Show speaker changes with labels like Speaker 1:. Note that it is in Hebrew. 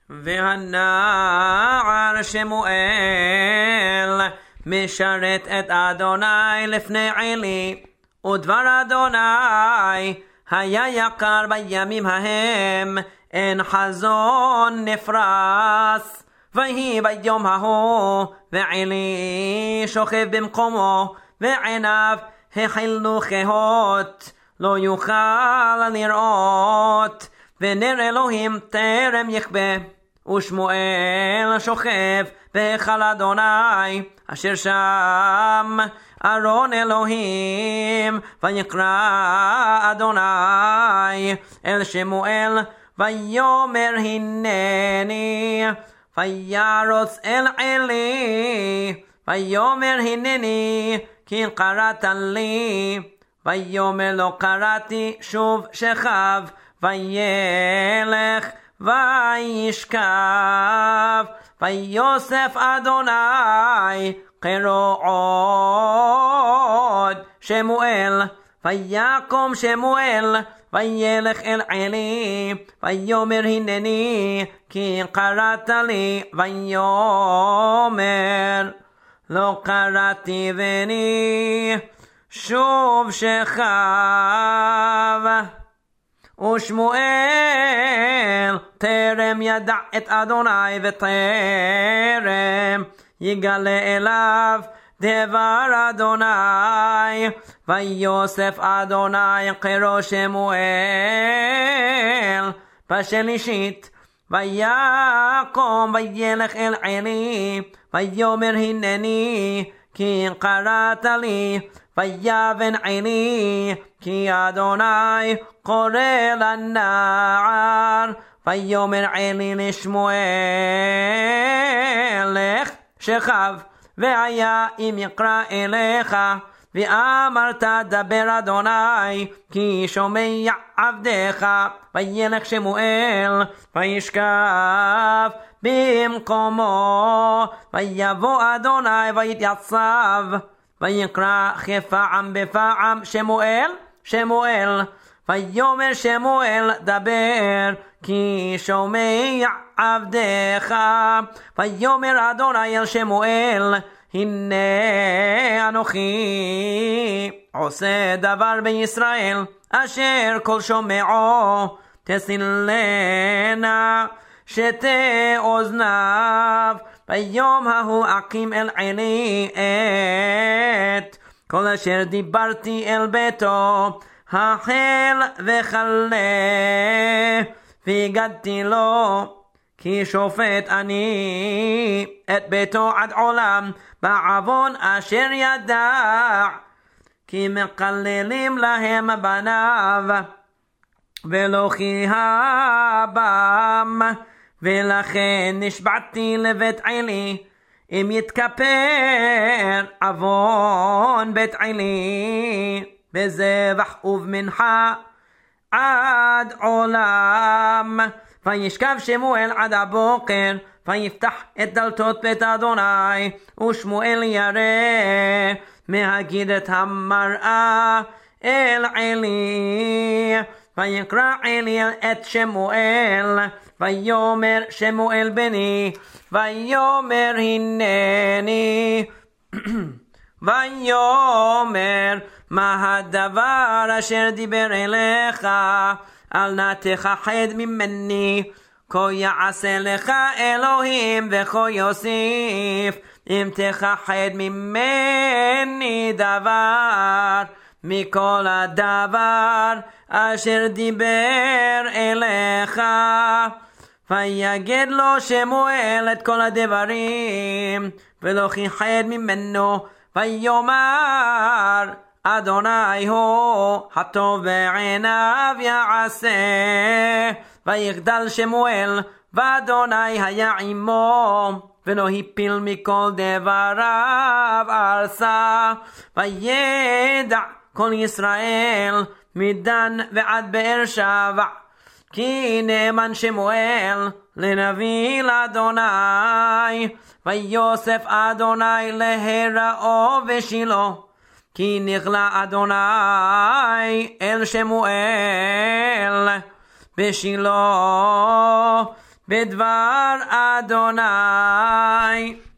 Speaker 1: והנער שמואל משרת את אדוני לפני עלי, ודבר אדוני היה יקר בימים ההם, אין חזון נפרס. ויהי ביום ההוא ועלי שוכב במקומו, ועיניו החלו כהות, לא יוכל לראות, ונר אלוהים טרם יכבה. ושמואל שוכב בהיכל אדוני אשר שם ארון אלוהים, ויקרא אדוני אל שמואל ויאמר הנני, וירוץ אל עלי ויאמר הנני כי קראת לי, ויאמר לו קראתי, שוב שכב וילך וישכב. ויוסף אדוני קראו עוד שמואל, ויקום שמואל וילך אל עלי ויאמר הנני כי קראת לי, ויאמר לא קראתי בני, שוב שכב. ושמואל טרם ידע את אדוני, וטרם יגלה אליו דבר אדוני. ויוסף אדוני קראו שמואל בשלישית, ויקום וילך אל עלי ויאמר הנני כי קראת לי, ויבן עלי כי אדוני קורא לנער. ויאמר עלי לשמואל לך שכב, והיה אם יקרא אליך, ואמרת דבר אדוני כי שומע עבדך. וילך שמואל וישכב במקומו, ויבוא אדוני ויתייצב, ויקרא כפעם בפעם שמואל שמואל. ויאמר שמואל דבר כי שומע עבדך. ויאמר אדוני אל שמואל הנה אנוכי עושה דבר בישראל אשר כל שומעו תסילנה שתי אוזניו. ביום ההוא אקים אל עלי את כל אשר דיברתי אל ביתו, החל וכלה, והגדתי לו כי שופט אני את ביתו עד עולם בעוון אשר ידע, כי מקללים להם בניו ולא כי הבם. ולכן נשבעתי לבית עלי אם יתכפר עוון בית עלי בזבח ובמנחה עד עולם. וישכב שמואל עד הבוקר, ויפתח את דלתות בית אדוני, ושמואל ירא מהגיד את המראה אל עלי. ויקרא עלי את שמואל, ויאמר שמואל בני, ויאמר הנני. ויאמר מה הדבר אשר דיבר אליך, אל נא תכחד ממני, כה יעשה לך אלוהים וכה יוסיף, אם תכחד ממני דבר מכל הדבר אשר דיבר אליך. ויגד לו שמואל את כל הדברים ולא כיחד ממנו. ויאמר אדוני הוא הטוב בעיניו יעשה. ויגדל שמואל ואדוני היה עמו, ולא הפיל מכל דבריו ארצה. וידע כל ישראל מדן ועד באר שבע כי נאמן שמואל לנביא לאדוני. ויוסף אדוני להיראו בשילה, כי נכלה אדוני אל שמואל בשילה בדבר אדוני.